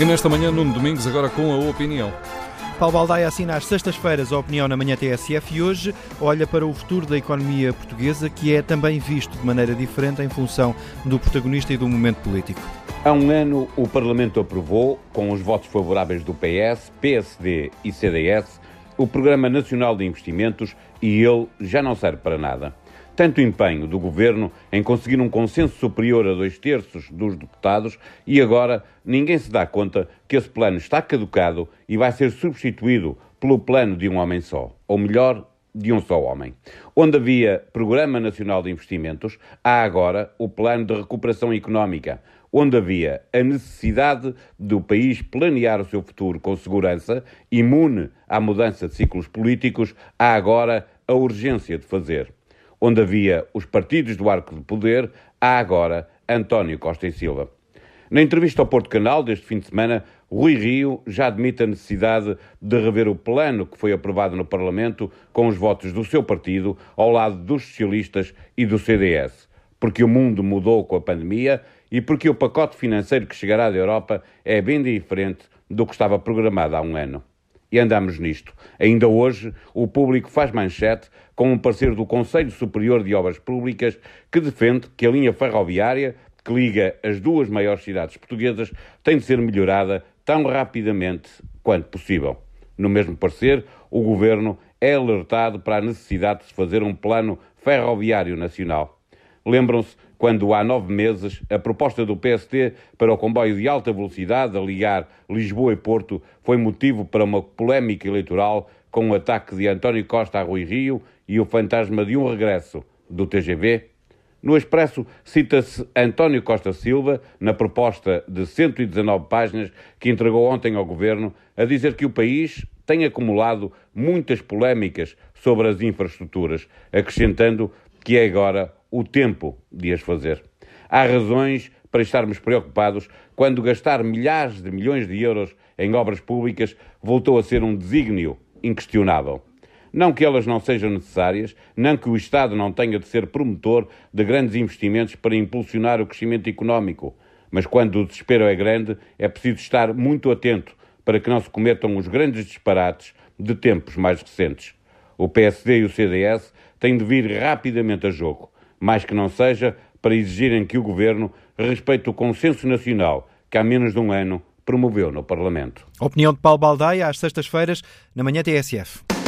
E nesta manhã, Nuno Domingos, agora com a opinião. Paulo Baldaia assina às sextas-feiras a opinião na Manhã TSF e hoje olha para o futuro da economia portuguesa, que é também visto de maneira diferente em função do protagonista e do momento político. Há um ano, o Parlamento aprovou, com os votos favoráveis do PS, PSD e CDS, o Programa Nacional de Investimentos e ele já não serve para nada. Tanto empenho do Governo em conseguir um consenso superior a 2/3 dos deputados e agora ninguém se dá conta que esse plano está caducado e vai ser substituído pelo plano de um homem só, ou melhor, de um só homem. Onde havia Programa Nacional de Investimentos, há agora o Plano de Recuperação Económica. Onde havia a necessidade do país planear o seu futuro com segurança, imune à mudança de ciclos políticos, há agora a urgência de fazer. Onde havia os partidos do arco de poder, há agora António Costa e Silva. Na entrevista ao Porto Canal deste fim de semana, Rui Rio já admite a necessidade de rever o plano que foi aprovado no Parlamento com os votos do seu partido ao lado dos socialistas e do CDS. Porque o mundo mudou com a pandemia e porque o pacote financeiro que chegará da Europa é bem diferente do que estava programado há um ano. E andamos nisto. Ainda hoje, o Público faz manchete com um parecer do Conselho Superior de Obras Públicas que defende que a linha ferroviária que liga as duas maiores cidades portuguesas tem de ser melhorada tão rapidamente quanto possível. No mesmo parecer, o Governo é alertado para a necessidade de se fazer um plano ferroviário nacional. Lembram-se quando, há 9 meses, a proposta do PSD para o comboio de alta velocidade a ligar Lisboa e Porto foi motivo para uma polémica eleitoral com o ataque de António Costa a Rui Rio e o fantasma de um regresso do TGV? No Expresso cita-se António Costa Silva, na proposta de 119 páginas que entregou ontem ao Governo, a dizer que o país tem acumulado muitas polémicas sobre as infraestruturas, acrescentando que é agora o tempo de as fazer. Há razões para estarmos preocupados quando gastar milhares de milhões de euros em obras públicas voltou a ser um desígnio inquestionável. Não que elas não sejam necessárias, não que o Estado não tenha de ser promotor de grandes investimentos para impulsionar o crescimento económico, mas quando o desespero é grande, é preciso estar muito atento para que não se cometam os grandes disparates de tempos mais recentes. O PSD e o CDS têm de vir rapidamente a jogo, mais que não seja para exigirem que o Governo respeite o consenso nacional que há menos de um ano promoveu no Parlamento. Opinião de Paulo Baldaia às sextas-feiras na Manhã TSF.